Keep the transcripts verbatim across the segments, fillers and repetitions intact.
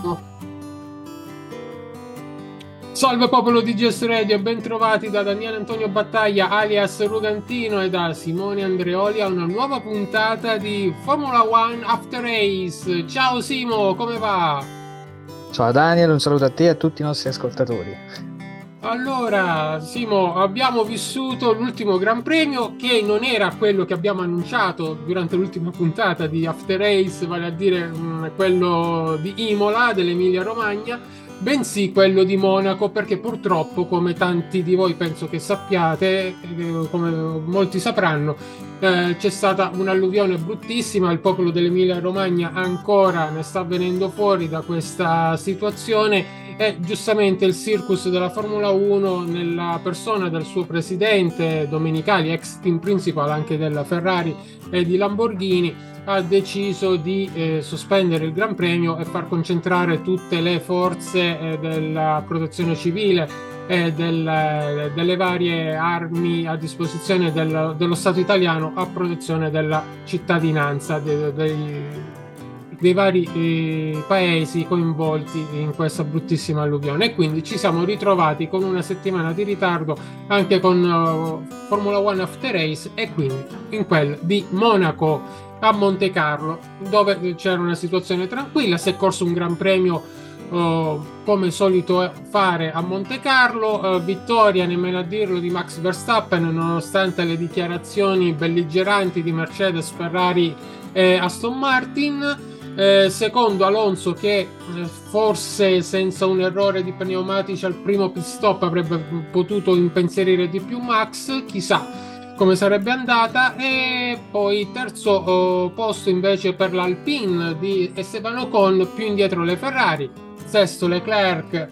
Salve popolo di G S Radio, ben trovati da Daniele Antonio Battaglia alias Rugantino e da Simone Andreoli a una nuova puntata di Formula One After Race. Ciao Simo, come va? Ciao Daniel, un saluto a te e a tutti i nostri ascoltatori. Allora, Simo, abbiamo vissuto l'ultimo Gran Premio che non era quello che abbiamo annunciato durante l'ultima puntata di After Race, vale a dire mh, quello di Imola, dell'Emilia Romagna, bensì quello di Monaco, perché purtroppo, come tanti di voi penso che sappiate, eh, come molti sapranno, eh, c'è stata un'alluvione bruttissima, il popolo dell'Emilia Romagna ancora ne sta venendo fuori da questa situazione e giustamente il circus della Formula uno, nella persona del suo presidente Domenicali, ex team principal anche della Ferrari e di Lamborghini, ha deciso di eh, sospendere il Gran Premio e far concentrare tutte le forze eh, della protezione civile e del, delle varie armi a disposizione del, dello Stato italiano a protezione della cittadinanza de, de, dei vari eh, paesi coinvolti in questa bruttissima alluvione, e quindi ci siamo ritrovati con una settimana di ritardo anche con uh, Formula One After Race, e quindi in quel di Monaco a Monte Carlo, dove c'era una situazione tranquilla. Si è corso un gran premio uh, come solito fare a Monte Carlo, uh, vittoria, nemmeno a dirlo, di Max Verstappen nonostante le dichiarazioni belligeranti di Mercedes, Ferrari e Aston Martin. Eh, secondo Alonso, che eh, forse senza un errore di pneumatici al primo pit stop avrebbe potuto impensierire di più Max, chissà come sarebbe andata. E poi terzo oh, posto invece per l'Alpine di Esteban Ocon, più indietro le Ferrari, sesto Leclerc,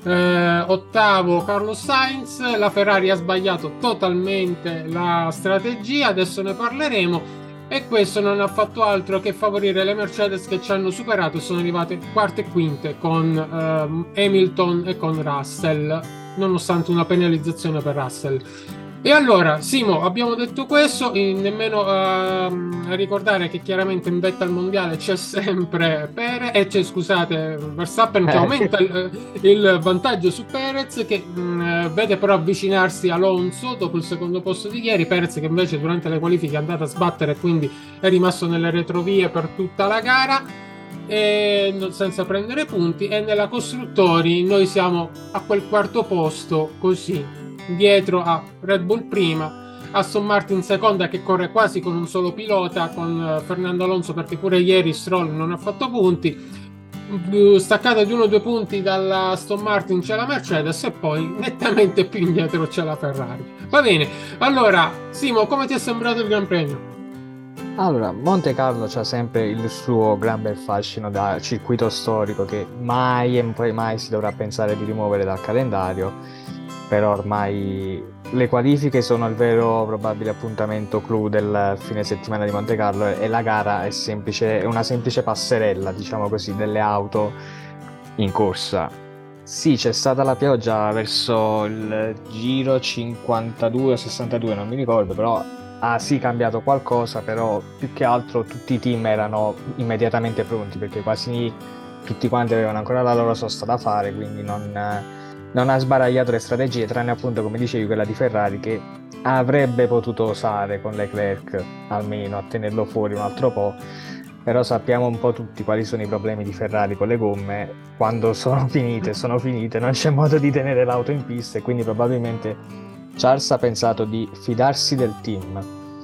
eh, ottavo Carlos Sainz. La Ferrari ha sbagliato totalmente la strategia, adesso ne parleremo, e questo non ha fatto altro che favorire le Mercedes, che ci hanno superato e sono arrivate quarte e quinte con ehm, Hamilton e con Russell, nonostante una penalizzazione per Russell. E allora, Simo, abbiamo detto questo, e nemmeno ehm, a ricordare che chiaramente in vetta al mondiale c'è sempre Perez, e c'è, scusate, Verstappen, che Eh, aumenta il, il vantaggio su Perez, che mh, vede però avvicinarsi Alonso dopo il secondo posto di ieri. Perez che invece durante le qualifiche è andato a sbattere e quindi è rimasto nelle retrovie per tutta la gara, e non- senza prendere punti. E nella costruttori noi siamo a quel quarto posto, così dietro a Red Bull prima, Aston Martin seconda, che corre quasi con un solo pilota, con uh, Fernando Alonso, perché pure ieri Stroll non ha fatto punti. Staccata di uno o due punti dalla Aston Martin c'è la Mercedes, e poi nettamente più indietro c'è la Ferrari. Va bene, allora Simo, come ti è sembrato il Gran Premio? Allora, Monte Carlo c'ha sempre il suo gran bel fascino da circuito storico che mai e poi mai si dovrà pensare di rimuovere dal calendario, però ormai le qualifiche sono il vero probabile appuntamento clou del fine settimana di Monte Carlo e la gara è semplice, è una semplice passerella, diciamo così, delle auto in corsa. Sì, c'è stata la pioggia verso il giro cinquantadue o sessantadue, non mi ricordo, però ha sì cambiato qualcosa, però più che altro tutti i team erano immediatamente pronti perché quasi tutti quanti avevano ancora la loro sosta da fare, quindi non, non ha sbaragliato le strategie, tranne appunto, come dicevi, quella di Ferrari che avrebbe potuto osare con Leclerc almeno a tenerlo fuori un altro po'. Però sappiamo un po' tutti quali sono i problemi di Ferrari con le gomme: quando sono finite, sono finite, non c'è modo di tenere l'auto in pista, e quindi probabilmente Charles ha pensato di fidarsi del team.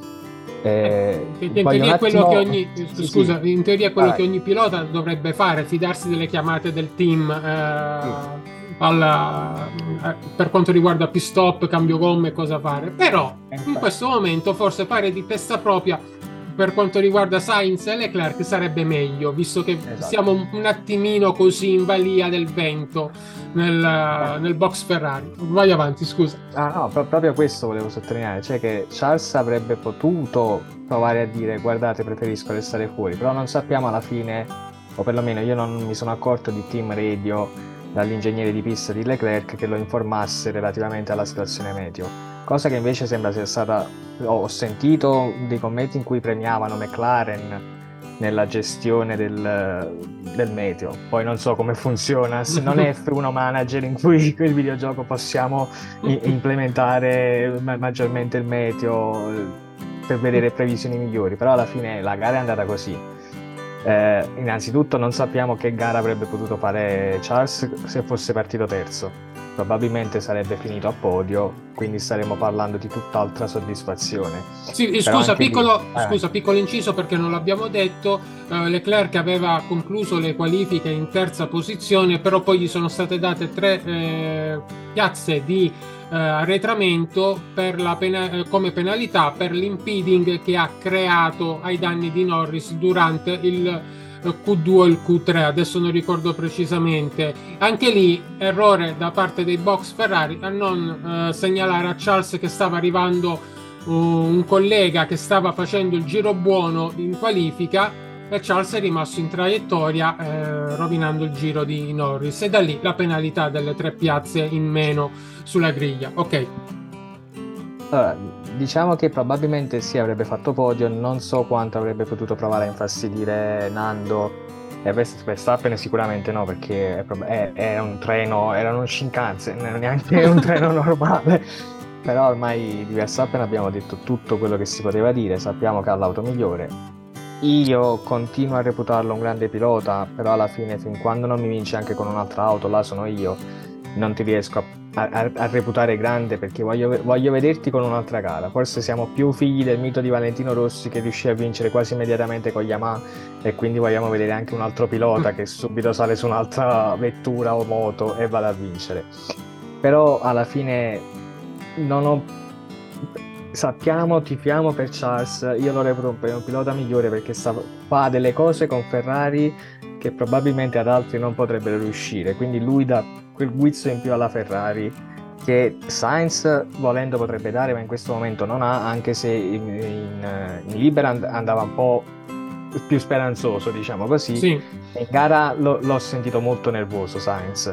Eh, Eh, che in voglio un teoria è quello che attimo... ogni, Sì, scusa, sì, in teoria è quello che vai, ogni pilota dovrebbe fare, fidarsi delle chiamate del team sì, eh, alla- eh, per quanto riguarda pit stop, cambio gomme e cosa fare. Però eh, in infatti, questo momento forse fare di testa propria per quanto riguarda Sainz e Leclerc sarebbe meglio, visto che esatto. siamo un, un attimino così in balia del vento nel, nel box Ferrari. Vai avanti, scusa. Ah, no, pro- proprio questo volevo sottolineare, cioè che Charles avrebbe potuto provare a dire guardate, preferisco restare fuori, però non sappiamo alla fine, o perlomeno io non mi sono accorto di team radio dall'ingegnere di pista di Leclerc che lo informasse relativamente alla situazione meteo, cosa che invece sembra sia stata, ho sentito dei commenti in cui premiavano McLaren nella gestione del, del meteo. Poi non so come funziona, se non è F uno Manager in cui quel videogioco possiamo i- implementare ma- maggiormente il meteo eh, per vedere previsioni migliori, però alla fine la gara è andata così. Eh, innanzitutto non sappiamo che gara avrebbe potuto fare Charles se fosse partito terzo. Probabilmente sarebbe finito a podio, quindi staremo parlando di tutt'altra soddisfazione. Sì, Però scusa, anche lì, piccolo, eh, scusa, piccolo inciso perché non l'abbiamo detto. eh, Leclerc aveva concluso le qualifiche in terza posizione, però poi gli sono state date tre eh, piazze di eh, arretramento per la pena- eh, come penalità per l'impeding che ha creato ai danni di Norris durante il eh, Q due o il Q tre, adesso non ricordo precisamente. Anche lì, errore da parte dei box Ferrari a non eh, segnalare a Charles che stava arrivando un collega che stava facendo il giro buono in qualifica e Charles è rimasto in traiettoria eh, rovinando il giro di Norris, e da lì la penalità delle tre piazze in meno sulla griglia. Ok. allora, diciamo che probabilmente sì, avrebbe fatto podio, non so quanto avrebbe potuto provare a infastidire Nando e Verst- Verstappen sicuramente no, perché è, prob- è- è un treno, era un Shinkansen, non è neanche un treno normale. Però ormai di Verstappen abbiamo detto tutto quello che si poteva dire, sappiamo che ha l'auto migliore. Io continuo a reputarlo un grande pilota, però alla fine, fin quando non mi vince anche con un'altra auto, là sono io, non ti riesco a, a- a reputare grande perché voglio, voglio vederti con un'altra gara. Forse siamo più figli del mito di Valentino Rossi che riuscì a vincere quasi immediatamente con Yamaha e quindi vogliamo vedere anche un altro pilota che subito sale su un'altra vettura o moto e vada a vincere. Però alla fine non ho... Sappiamo, tifiamo per Charles, io lo reputo un, un pilota migliore perché sa- fa delle cose con Ferrari che probabilmente ad altri non potrebbero riuscire, quindi lui dà quel guizzo in più alla Ferrari che Sainz volendo potrebbe dare, ma in questo momento non ha, anche se in, in, in Libera and- andava un po' più speranzoso, diciamo così. Sì. In gara lo- l'ho sentito molto nervoso Sainz,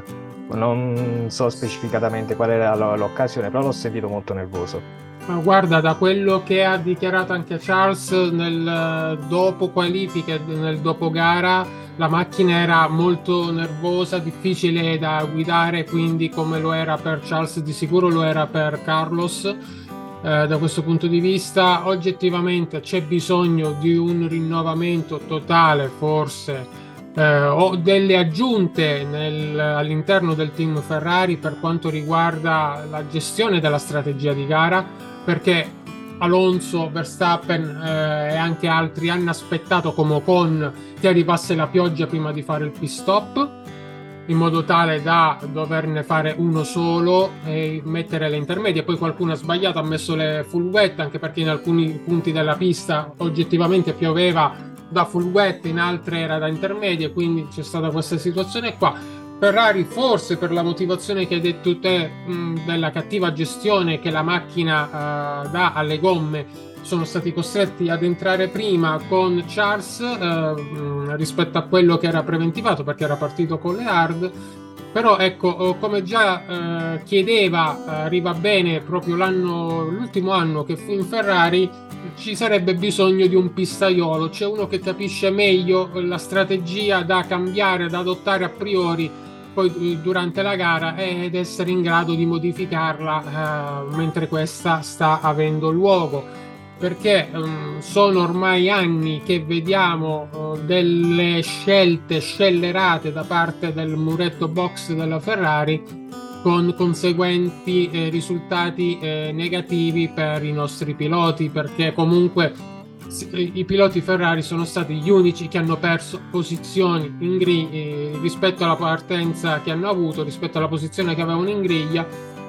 non so specificatamente qual era lo- l'occasione, però l'ho sentito molto nervoso. Ma guarda, da quello che ha dichiarato anche Charles nel eh, dopo qualifiche, nel dopo gara, la macchina era molto nervosa, difficile da guidare, quindi come lo era per Charles, di sicuro lo era per Carlos. Eh, da questo punto di vista, oggettivamente c'è bisogno di un rinnovamento totale, forse, eh, o delle aggiunte nel- all'interno del team Ferrari per quanto riguarda la gestione della strategia di gara, perché Alonso, Verstappen eh, e anche altri hanno aspettato come Ocon che arrivasse la pioggia prima di fare il pit stop, in modo tale da doverne fare uno solo e mettere le intermedie. Poi qualcuno ha sbagliato, ha messo le full wet, anche perché in alcuni punti della pista oggettivamente pioveva da full wet, in altre era da intermedie, quindi c'è stata questa situazione qua. Ferrari, forse per la motivazione che hai detto te, mh, della cattiva gestione che la macchina uh, dà alle gomme, sono stati costretti ad entrare prima con Charles uh, rispetto a quello che era preventivato, perché era partito con le hard. Però ecco, come già uh, chiedeva uh, Riva Bene proprio l'anno, l'ultimo anno che fu in Ferrari, ci sarebbe bisogno di un pistaiolo, c'è uno che capisce meglio la strategia da cambiare, da adottare a priori poi durante la gara ed essere in grado di modificarla eh, mentre questa sta avendo luogo, perché um, sono ormai anni che vediamo uh, delle scelte scellerate da parte del muretto box della Ferrari con conseguenti eh, risultati eh, negativi per i nostri piloti, perché comunque i piloti Ferrari sono stati gli unici che hanno perso posizioni in griglia eh, rispetto alla partenza che hanno avuto, rispetto alla posizione che avevano in griglia,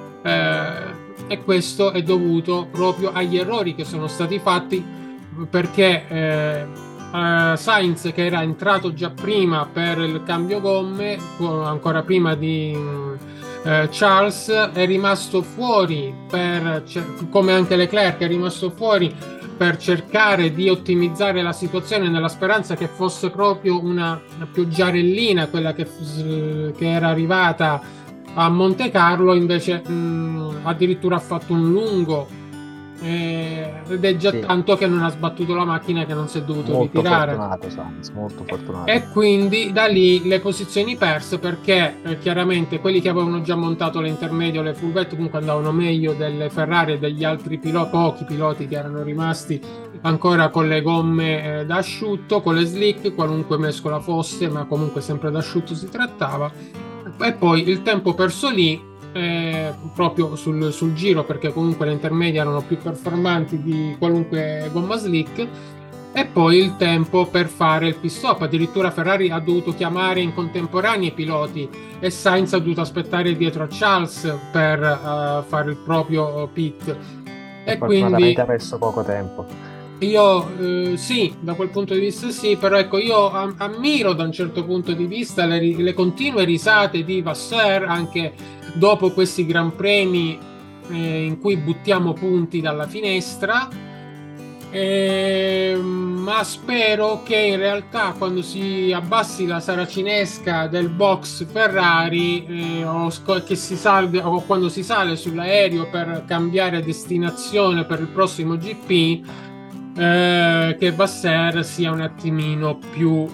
eh, e questo è dovuto proprio agli errori che sono stati fatti, perché eh, eh, Sainz, che era entrato già prima per il cambio gomme, ancora prima di eh, Charles, è rimasto fuori per, come anche Leclerc è rimasto fuori per cercare di ottimizzare la situazione, nella speranza che fosse proprio una, una pioggiarellina quella che, che era arrivata a Monte Carlo. Invece mh, addirittura ha fatto un lungo eh, ed è già Sì, tanto che non ha sbattuto la macchina, che non si è dovuto molto ritirare. fortunato Sainz, molto fortunato. E quindi da lì le posizioni perse perché eh, chiaramente quelli che avevano già montato le intermedie o le furbette comunque andavano meglio delle Ferrari e degli altri piloti, pochi piloti che erano rimasti ancora con le gomme eh, da asciutto, con le slick, qualunque mescola fosse, ma comunque sempre da asciutto si trattava. E poi il tempo perso lì, eh, proprio sul, sul giro, perché comunque le intermedie erano più performanti di qualunque gomma slick, e poi il tempo per fare il pit stop. Addirittura Ferrari ha dovuto chiamare in contemporanea i piloti e Sainz ha dovuto aspettare dietro a Charles per uh, fare il proprio pit. E E fortunatamente ha quindi perso poco tempo. io eh, sì, da quel punto di vista sì, però ecco, io am- ammiro da un certo punto di vista le, ri- le continue risate di Vasseur anche dopo questi Gran Premi eh, in cui buttiamo punti dalla finestra. Eh, ma spero che in realtà quando si abbassi la saracinesca del box Ferrari eh, o sc- che si salga, o quando si sale sull'aereo per cambiare destinazione per il prossimo G P, eh, che Vasser sia un attimino più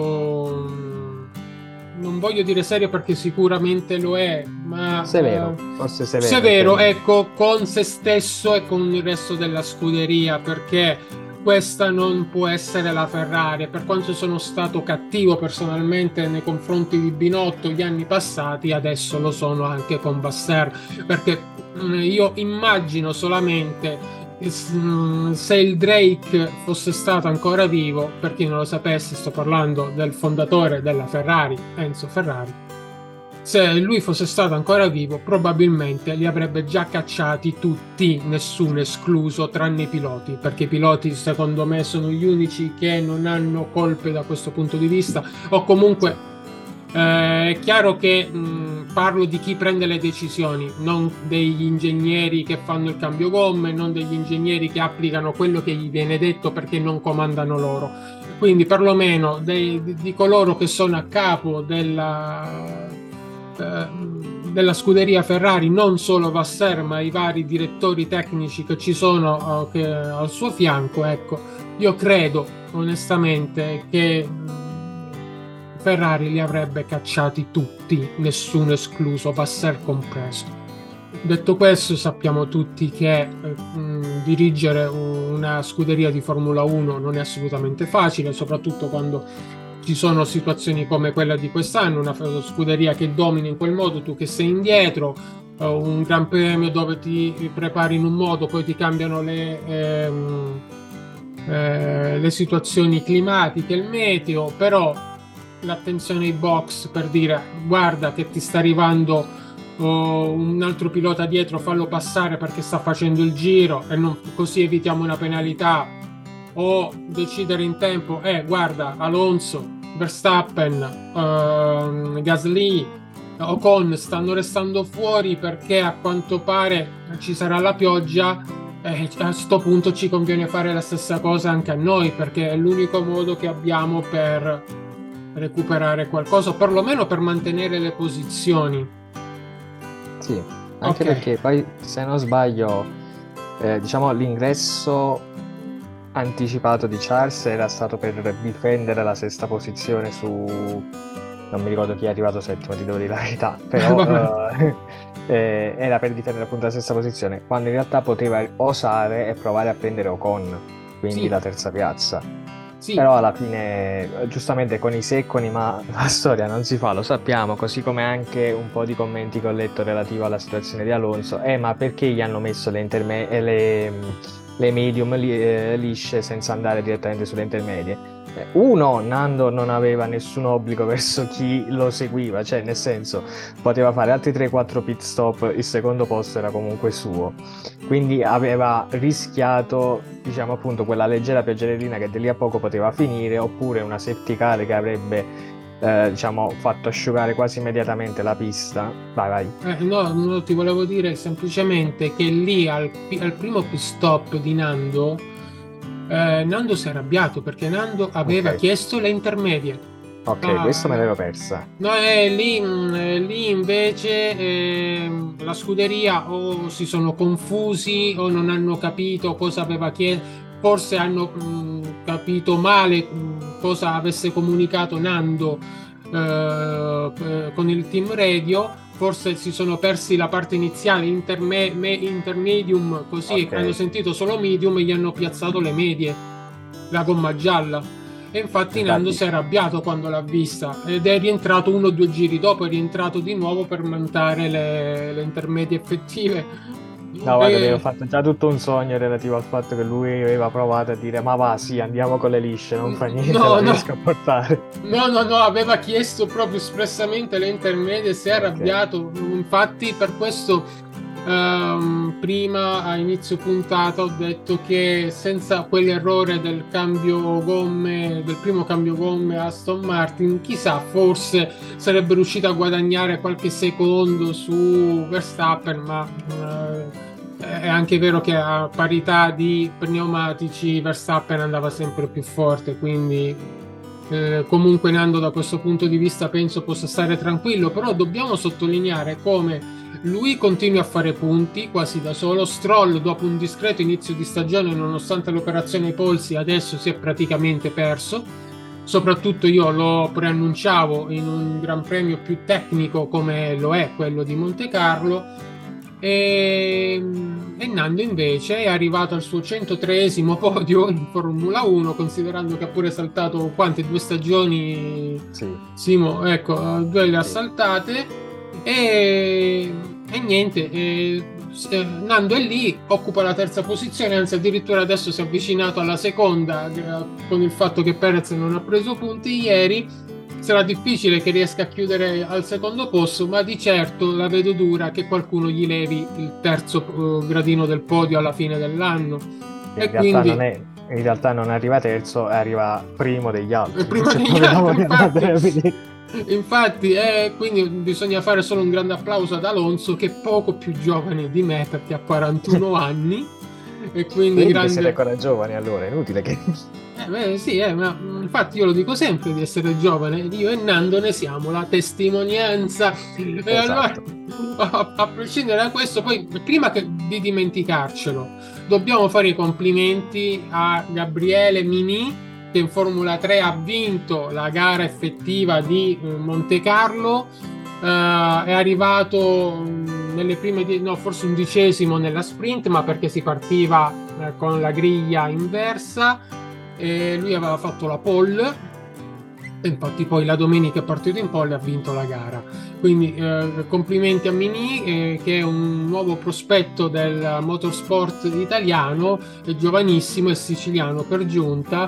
um, non voglio dire serio perché sicuramente lo è, ma Severo, eh, forse severo il severo, termine. ecco, con se stesso e con il resto della scuderia, perché questa non può essere la Ferrari. Per quanto sono stato cattivo personalmente nei confronti di Binotto gli anni passati, adesso lo sono anche con Vasser, perché mh, io immagino solamente se il Drake fosse stato ancora vivo, per chi non lo sapesse, sto parlando del fondatore della Ferrari, Enzo Ferrari. Se lui fosse stato ancora vivo, probabilmente li avrebbe già cacciati tutti, nessuno escluso, tranne i piloti, perché i piloti, secondo me, sono gli unici che non hanno colpe da questo punto di vista, o comunque eh, è chiaro che mh, parlo di chi prende le decisioni, non degli ingegneri che fanno il cambio gomme, non degli ingegneri che applicano quello che gli viene detto perché non comandano loro. Quindi perlomeno dei, di, di coloro che sono a capo della, eh, della scuderia Ferrari, non solo Vasser, ma i vari direttori tecnici che ci sono eh, che, al suo fianco, ecco, io credo onestamente che Ferrari li avrebbe cacciati tutti, nessuno escluso, Vasser compreso. Detto questo, sappiamo tutti che eh, mh, dirigere una scuderia di Formula uno non è assolutamente facile, soprattutto quando ci sono situazioni come quella di quest'anno, una scuderia che domina in quel modo, tu che sei indietro, eh, un Gran Premio dove ti prepari in un modo, poi ti cambiano le... Ehm, eh, le situazioni climatiche, il meteo, però l'attenzione ai box per dire guarda che ti sta arrivando oh, un altro pilota dietro, fallo passare perché sta facendo il giro e non, così evitiamo una penalità, o decidere in tempo, eh guarda Alonso, Verstappen, uh, Gasly, Ocon stanno restando fuori perché a quanto pare ci sarà la pioggia. Eh, a questo punto ci conviene fare la stessa cosa anche a noi perché è l'unico modo che abbiamo per recuperare qualcosa o perlomeno per mantenere le posizioni. Sì, anche Ok, perché poi, se non sbaglio, eh, diciamo l'ingresso anticipato di Charles era stato per difendere la sesta posizione su... non mi ricordo chi è arrivato settimo, ti devo dire la verità, però eh, eh, era per difendere appunto la sesta posizione, quando in realtà poteva osare e provare a prendere Ocon, quindi sì, la terza piazza. sì, Però alla fine, giustamente con i se e con i ma, la storia non si fa, lo sappiamo, così come anche un po' di commenti che ho letto relativo alla situazione di Alonso. Eh, ma perché gli hanno messo le, interme- eh, le, le medium li- eh, lisce senza andare direttamente sulle intermedie? Eh, Uno, Nando non aveva nessun obbligo verso chi lo seguiva, cioè nel senso poteva fare altri tre quattro pit stop, il secondo posto era comunque suo. Quindi aveva rischiato, diciamo appunto, quella leggera pioggerellina che di lì a poco poteva finire, oppure una safety car che avrebbe, eh, diciamo, fatto asciugare quasi immediatamente la pista. Vai, vai. eh, no, no, ti volevo dire semplicemente che lì al, pi- al primo pit stop di Nando, eh, Nando si è arrabbiato perché Nando aveva Ok. chiesto le intermedie. Ok, questo me Ah, l'ero persa. no, eh, lì, mh, eh, lì invece ehm, la scuderia o si sono confusi o non hanno capito cosa aveva chiesto, forse hanno mh, capito male mh, cosa avesse comunicato Nando eh, eh, con il team radio, forse si sono persi la parte iniziale, interme- me- intermedium, così Ok, hanno sentito solo medium e gli hanno piazzato le medie, la gomma gialla. E infatti Nando si infatti. è arrabbiato quando l'ha vista ed è rientrato uno o due giri dopo, è rientrato di nuovo per montare le, le intermedie effettive. No, guarda, mi ero E- fatto già tutto un sogno relativo al fatto che lui aveva provato a dire ma va, sì, andiamo con le lisce, non fa niente, la no, no, riesco a portare. no, no, no, aveva chiesto proprio espressamente le intermedie, si è Ok, arrabbiato. Infatti, per questo, ehm, prima a inizio puntata ho detto che senza quell'errore del cambio gomme, del primo cambio gomme Aston Martin, chissà, forse sarebbe riuscito a guadagnare qualche secondo su Verstappen, ma eh, è anche vero che a parità di pneumatici Verstappen andava sempre più forte, quindi eh, comunque Nando da questo punto di vista penso possa stare tranquillo, però dobbiamo sottolineare come lui continui a fare punti quasi da solo. Stroll, dopo un discreto inizio di stagione, nonostante l'operazione ai polsi, adesso si è praticamente perso. Soprattutto io lo preannunciavo in un Gran Premio più tecnico come lo è quello di Monte Carlo. E, e Nando invece è arrivato al suo centotreesimo podio in Formula uno, considerando che ha pure saltato quante due stagioni, sì, Simo, ecco, due le ha sì. saltate e, e niente, e, eh, Nando è lì, occupa la terza posizione, anzi addirittura adesso si è avvicinato alla seconda eh, con il fatto che Perez non ha preso punti ieri. Sarà difficile che riesca a chiudere al secondo posto, ma di certo la vedo dura che qualcuno gli levi il terzo eh, gradino del podio alla fine dell'anno. In E realtà non quindi, è, in realtà non arriva terzo, arriva primo degli eh, altri, prima se degli proprio la altri, vogliamo infatti, andare a vedere. infatti eh, quindi bisogna fare solo un grande applauso ad Alonso, che è poco più giovane di me perché ha quarantuno anni, e quindi Vedi che siete grande. ancora giovani allora, è inutile che... Eh, beh, sì, eh, ma mm, infatti io lo dico sempre di essere giovane, io e Nando ne siamo la testimonianza. E allora, Esatto. a, a prescindere da questo, poi prima che- di dimenticarcelo, dobbiamo fare i complimenti a Gabriele Mini, che in Formula tre ha vinto la gara effettiva di eh, Monte Carlo. Eh, è arrivato mm, nelle prime, die- no, forse undicesimo nella sprint, ma perché si partiva eh, con la griglia inversa e lui aveva fatto la pole e infatti poi la domenica è partito in pole e ha vinto la gara. Quindi eh, complimenti a Mini eh, che è un nuovo prospetto del motorsport italiano, è giovanissimo, è siciliano per giunta.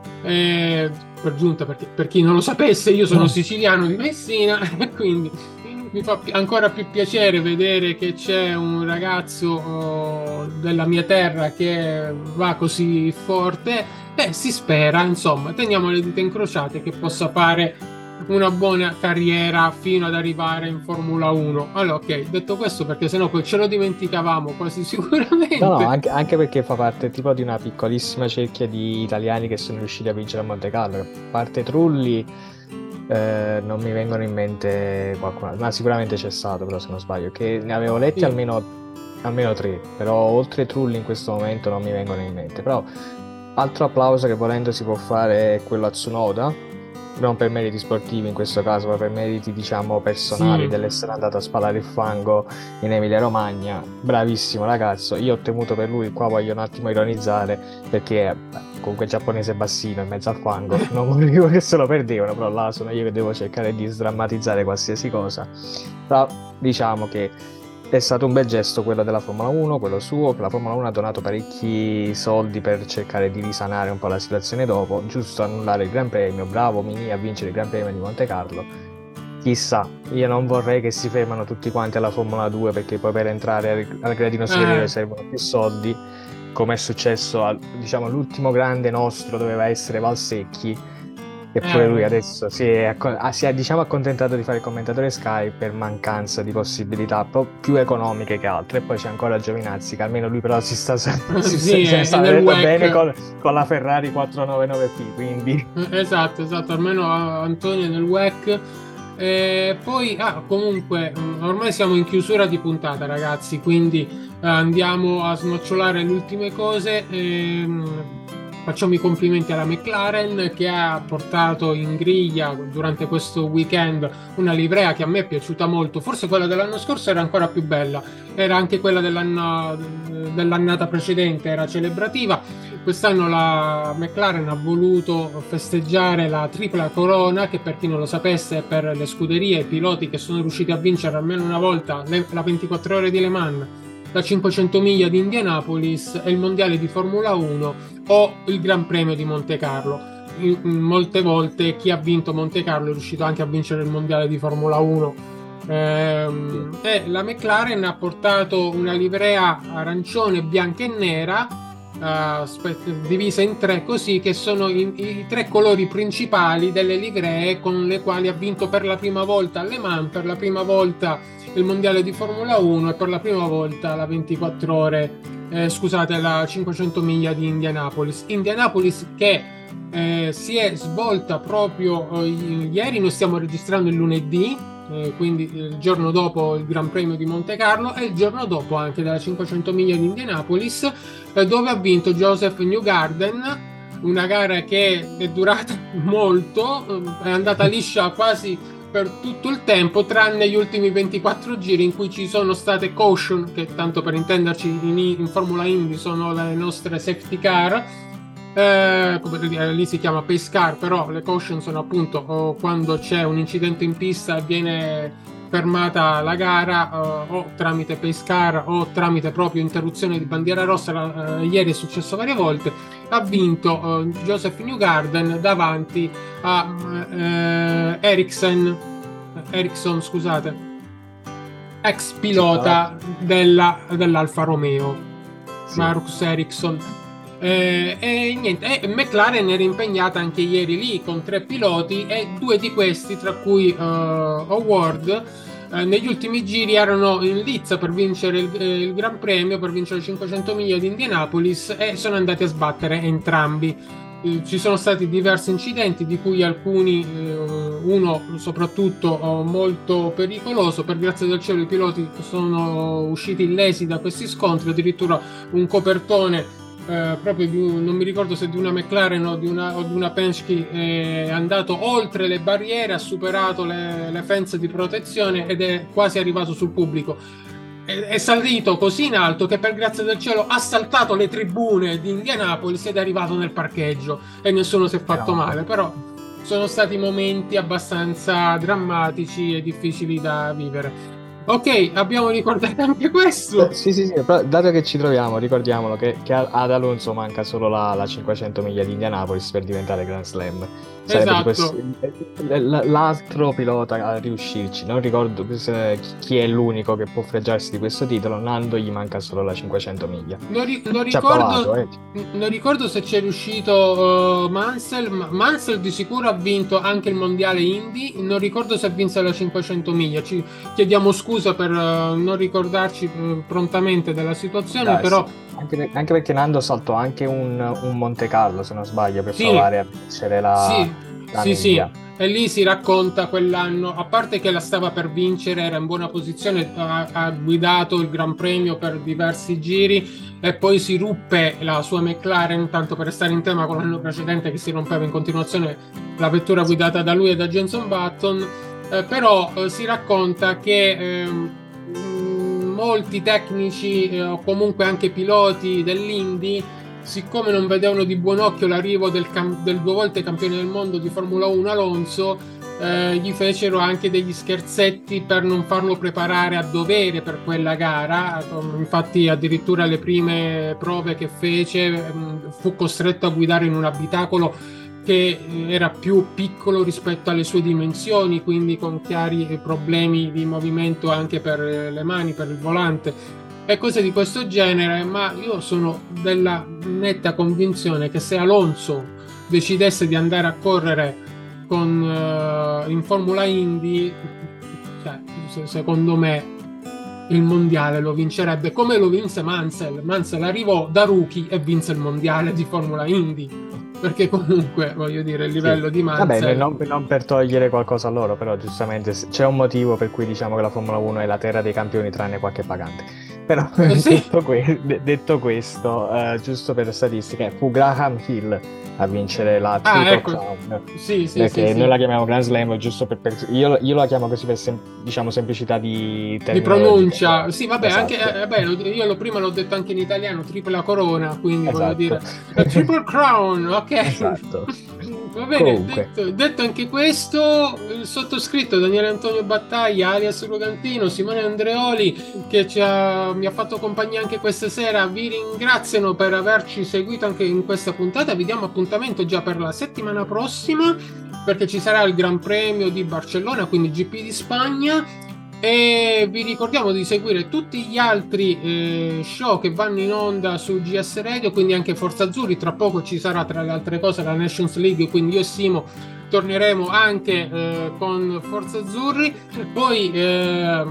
Eh, per giunta perché per chi non lo sapesse io sono siciliano di Messina e quindi mi fa pi- ancora più piacere vedere che c'è un ragazzo oh, della mia terra che va così forte. Beh, si spera, insomma, teniamo le dita incrociate che possa fare una buona carriera fino ad arrivare in Formula uno. Allora, ok, detto questo, perché sennò poi ce lo dimenticavamo quasi No, no, sicuramente. anche, anche perché fa parte tipo di una piccolissima cerchia di italiani che sono riusciti a vincere a Monte Carlo. A parte Trulli, eh, non mi vengono in mente qualcuno, ma sicuramente c'è stato, però se non sbaglio, che ne avevo letti Sì. almeno, almeno tre, però oltre Trulli in questo momento non mi vengono in mente. Però altro applauso che volendo si può fare è quello a Tsunoda, non per meriti sportivi in questo caso, ma per meriti, diciamo, personali Sì. dell'essere andato a spalare il fango in Emilia-Romagna. Bravissimo ragazzo, io ho temuto per lui, qua voglio un attimo ironizzare, perché beh, comunque giapponese bassino in mezzo al fango, non volevo che se lo perdevano, però là sono io che devo cercare di sdrammatizzare qualsiasi cosa. Però diciamo che è stato un bel gesto quello della Formula uno, quello suo, che la Formula uno ha donato parecchi soldi per cercare di risanare un po' la situazione dopo, giusto annullare il Gran Premio, bravo Mini a vincere il Gran Premio di Monte Carlo. Chissà, io non vorrei che si fermano tutti quanti alla Formula due perché poi per entrare al, al gradino superiore Eh, servono più soldi, come è successo al, diciamo, l'ultimo grande nostro doveva essere Valsecchi, Eppure lui Eh, adesso si è, acco- ah, si è, diciamo, accontentato di fare il commentatore Sky per mancanza di possibilità pro- più economiche che altre. E poi c'è ancora Giovinazzi, che almeno lui però si sta, si, sì, se ne è, è sta nel vedendo bene W E C. con, con la Ferrari quattrocentonovantanove P, quindi Eh, Esatto, esatto, almeno a- Antonio è nel W E C. E poi, ah, comunque, mm, ormai siamo in chiusura di puntata, ragazzi, quindi eh, andiamo a snocciolare le ultime cose. Ehm, facciamo i complimenti alla McLaren che ha portato in griglia durante questo weekend una livrea che a me è piaciuta molto. Forse quella dell'anno scorso era ancora più bella, era anche quella dell'anno- dell'annata precedente, era celebrativa. Quest'anno la McLaren ha voluto festeggiare la tripla corona, che per chi non lo sapesse è per le scuderie e i piloti che sono riusciti a vincere almeno una volta le- la ventiquattro ore di Le Mans, la cinquecento miglia di Indianapolis e il mondiale di Formula uno o il Gran Premio di Monte Carlo. In- in molte volte chi ha vinto Monte Carlo è riuscito anche a vincere il mondiale di Formula uno. sì, Ehm, e la McLaren ha portato una livrea arancione, bianca e nera, eh, spe- divisa in tre, così che sono i, i tre colori principali delle livree con le quali ha vinto per la prima volta Le Mans, per la prima volta il mondiale di Formula uno e per la prima volta la ventiquattro ore, eh, scusate, la cinquecento miglia di Indianapolis. Indianapolis che eh, si è svolta proprio eh, ieri, noi stiamo registrando il lunedì, eh, quindi il giorno dopo il Gran Premio di Monte Carlo e il giorno dopo anche della cinquecento miglia di Indianapolis, eh, dove ha vinto Joseph Newgarden, una gara che è durata molto, eh, è andata liscia quasi per tutto il tempo, tranne gli ultimi ventiquattro giri in cui ci sono state caution, che tanto per intenderci in, in Formula Indy sono le nostre safety car. Eh, come dire, lì si chiama pace car, però le caution sono appunto oh, quando c'è un incidente in pista e viene fermata la gara, eh, o tramite pace car o tramite proprio interruzione di bandiera rossa. La- eh, ieri è successo varie volte. Ha vinto eh, Joseph Newgarden davanti a eh, Ericsson, Ericsson, scusate, ex sì, tra l'altro, pilota della, dell'Alfa Romeo, sì. Marcus Ericsson. Eh, e niente, e McLaren era impegnata anche ieri lì con tre piloti e due di questi, tra cui eh, Howard, eh, negli ultimi giri erano in lizza per vincere il, eh, il Gran Premio, per vincere le cinquecento miglia di Indianapolis e sono andati a sbattere entrambi. Eh, ci sono stati diversi incidenti, di cui alcuni, eh, uno soprattutto eh, molto pericoloso. Per grazia del cielo i piloti sono usciti illesi da questi scontri, addirittura un copertone eh, proprio di un- non mi ricordo se di una McLaren o di una, o di una Penske, è andato oltre le barriere, ha superato le, le fence di protezione ed è quasi arrivato sul pubblico. È, è salito così in alto che per grazia del cielo ha saltato le tribune di Indianapolis ed è arrivato nel parcheggio e nessuno si è fatto Però, male, però sono stati momenti abbastanza drammatici e difficili da vivere. Ok, abbiamo ricordato anche eh, questo. sì, sì, sì, però dato che ci troviamo, ricordiamolo che, che a- ad Alonso manca solo la, la cinquecento miglia di Indianapolis per diventare Grand Slam. Sarebbe tipo Esatto. il- l- l'altro pilota a riuscirci. Non ricordo se- chi è l'unico che può fregiarsi di questo titolo. Nando gli manca solo la cinquecento miglia. Non, ri- non Ci ha provato, ricordo, eh. non ricordo se c'è riuscito uh, Mansell, ma Mansell di sicuro ha vinto anche il mondiale Indy, non ricordo se ha vinto la cinquecento miglia. Ci chiediamo scusa per uh, non ricordarci uh, prontamente della situazione, Dai, sì. però Anche, per- anche perché Nando saltò anche un, un Monte Carlo, se non sbaglio, per sì, provare a vincere la, sì, la sì, sì. miglia. E lì si racconta quell'anno, a parte che la stava per vincere, era in buona posizione, ha, ha guidato il Gran Premio per diversi giri e poi si ruppe la sua McLaren, tanto per restare in tema con l'anno precedente che si rompeva in continuazione la vettura guidata da lui e da Jenson Button. Eh, però eh, si racconta che ehm, mh, molti tecnici eh, o comunque anche piloti dell'Indy, siccome non vedevano di buon occhio l'arrivo del, cam- del due volte campione del mondo di Formula uno Alonso, eh, gli fecero anche degli scherzetti per non farlo preparare a dovere per quella gara. Infatti addirittura le prime prove che fece mh, fu costretto a guidare in un abitacolo che era più piccolo rispetto alle sue dimensioni, quindi con chiari problemi di movimento anche per le mani, per il volante e cose di questo genere. Ma io sono della netta convinzione che se Alonso decidesse di andare a correre con, uh, in Formula Indy, cioè, secondo me il mondiale lo vincerebbe come lo vinse Mansell. Mansell arrivò da rookie e vinse il mondiale di Formula Indy, perché comunque voglio dire il livello Sì. di Mansell. Vabbè, non, non per togliere qualcosa a loro, però giustamente c'è un motivo per cui diciamo che la Formula uno è la terra dei campioni tranne qualche pagante. Però Eh sì. detto, que- detto questo, eh, giusto per statistiche, fu Graham Hill a vincere la Ah, Triple ecco. Crown, Sì, sì, perché sì, noi sì. la chiamiamo Grand Slam, giusto per, per- io, io la chiamo così per sem- diciamo semplicità di Di terminologica. pronuncia, sì, vabbè, anche Esatto, eh, vabbè, lo- io lo, prima l'ho detto anche in italiano, tripla corona, quindi voglio esatto. dire, eh, triple crown, ok? Esatto. Va bene, Comunque, detto, detto anche questo, il sottoscritto Daniele Antonio Battaglia, alias Rugantino, Simone Andreoli, che ci ha- mi ha fatto compagnia anche questa sera, vi ringraziano per averci seguito anche in questa puntata, vi diamo appuntamento già per la settimana prossima, perché ci sarà il Gran Premio di Barcellona, quindi G P di Spagna. E vi ricordiamo di seguire tutti gli altri eh, show che vanno in onda su G S Radio, quindi anche Forza Azzurri. Tra poco ci sarà, tra le altre cose, la Nations League, quindi io e Simo torneremo anche eh, con Forza Azzurri. Poi eh,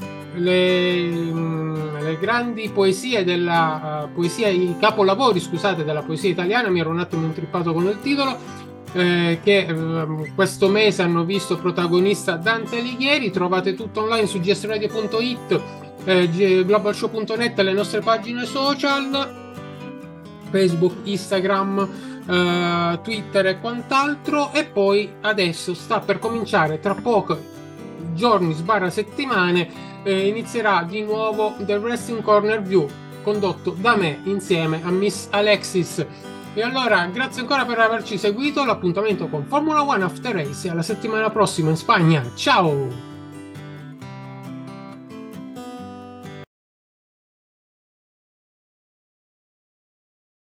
le, le grandi poesie della uh, poesia, i capolavori, scusate, della poesia italiana. Mi ero un attimo intrippato con il titolo. Eh, che eh, questo mese hanno visto protagonista Dante Alighieri. Trovate tutto online su gsradio punto it, eh, globalshow punto net, le nostre pagine social, Facebook, Instagram, eh, Twitter e quant'altro. E poi adesso sta per cominciare, tra pochi giorni sbarra settimane, eh, inizierà di nuovo The Wrestling Corner View, condotto da me insieme a Miss Alexis. E allora, grazie ancora per averci seguito. L'appuntamento con Formula One After Race alla settimana prossima in Spagna. Ciao!